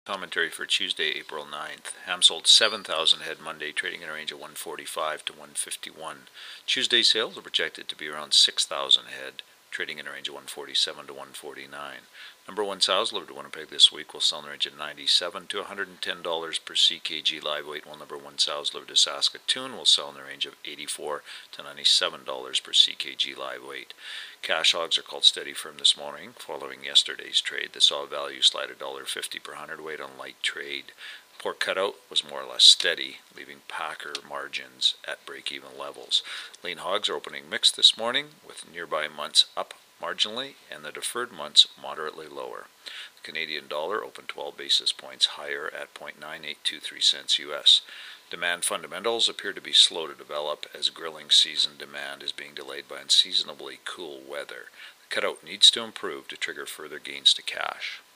Commentary for Tuesday, April 9th. Ham sold 7,000 head Monday, trading in a range of 145 to 151. Tuesday sales are projected to be around 6,000 head, trading in a range of 147 to 149. Number one sows delivered to Winnipeg this week will sell in the range of $97 to $110 per CKG live weight, while number one sows delivered to Saskatoon will sell in the range of $84 to $97 per CKG live weight. Cash hogs are called steady firm this morning following yesterday's trade. The saw value slide $1.50 per hundredweight on light trade. Pork cutout was more or less steady, leaving packer margins at break-even levels. Lean hogs are opening mixed this morning, with nearby months up marginally and the deferred months moderately lower. The Canadian dollar opened 12 basis points higher at 0.9823 cents US. Demand fundamentals appear to be slow to develop as grilling season demand is being delayed by unseasonably cool weather. The cutout needs to improve to trigger further gains to cash.